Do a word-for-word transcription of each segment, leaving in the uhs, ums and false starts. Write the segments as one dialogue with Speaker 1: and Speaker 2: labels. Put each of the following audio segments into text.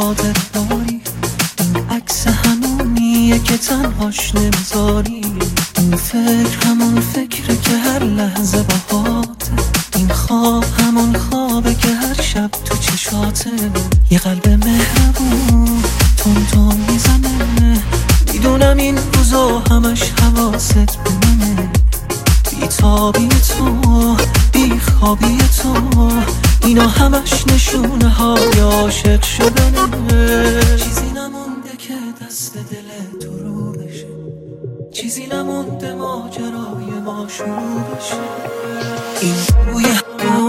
Speaker 1: خاطر داری، این عکس همونیه که تنهاش نمیذاری. این فکر همون فکره که هر لحظه باهاته، این خواب همون خوابه که هر شب تو چشاته. یه قلب مهربون تون تون میزنه، میدونم این روزا همش حواست به منه. بی تابی تو، بی خوابی تو، اینا همش نشونه های عاشق شدنه. چیزی نمونده که دست دل تو رو بشه، چیزی نمونده ماجرای ما شروع بشه. این روی همون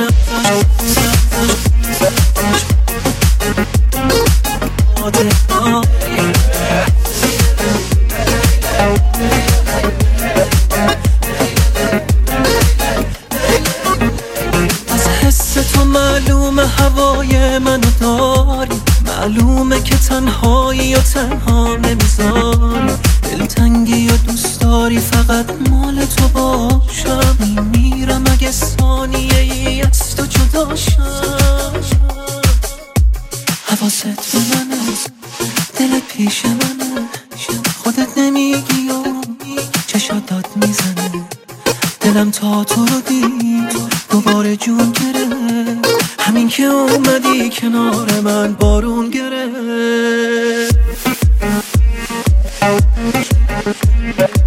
Speaker 1: از حس تو معلومه هوای منو داری، معلومه که تنهایی و تنها نمیذاری. دلتنگی و دوست داری فقط مال تو باشم، میمیرم اگه ثانیه ای از تو جدا شم. حواست به منه، دل پیش منه، خودت نمیگی و چشات داد میزنه. دلم تا تو رو دید دوباره جون گرفت، همین که اومدی کنار من بارون گرفت.